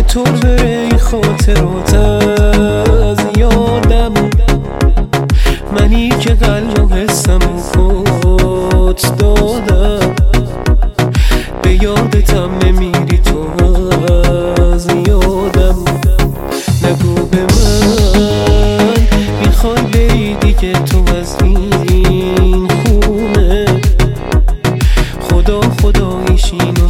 چطور بره این خاطرات از یادم، منی که قلب و حسم کت دادم، به یادتم نمیری تو از یادم. نگو به من میخوای بری دیگه تو از این خونه، خدا خداییش اینو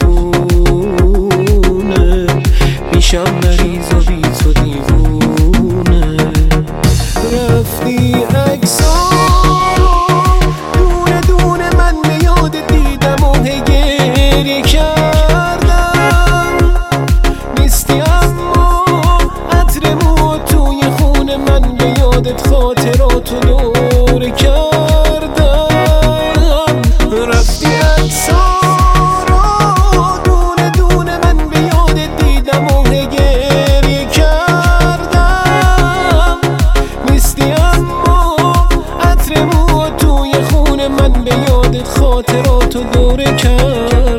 میدونه، میشم مریض و بی تو دیوونه. رفتی عکسارو دونه دونه من به یادت دیدم و گریه کردم، نیستی اما عطر مو توی خونه من به یادت خاطراتو دور کردم. رفتی عکسارو دونه دونه من به یادت دیدم و گریه کردم، نیستی اما عطر مو توی خونه من به یادت خاطراتو دور کردم.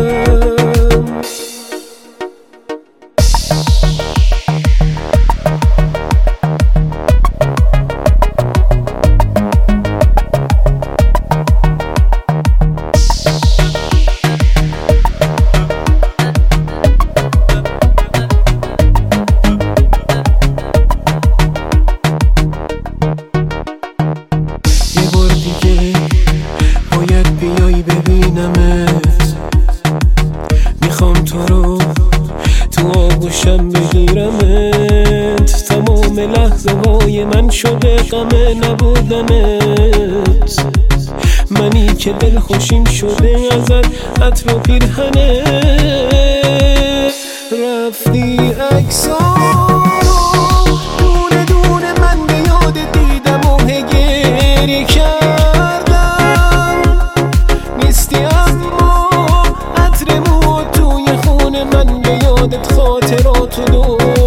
باید بیایی ببینمت، میخوام تو رو تو آغوشم بگیرمت، تمام لحظه های من شده غم نبودنت، منی که دل خوشیم شده ازت عطر و پیرهنت. رفتی عکسارو دونه دونه من به یادت دیدم و گریه کردم، نیستی اما عطر مو توی خونه من به یادت خاطراتو دور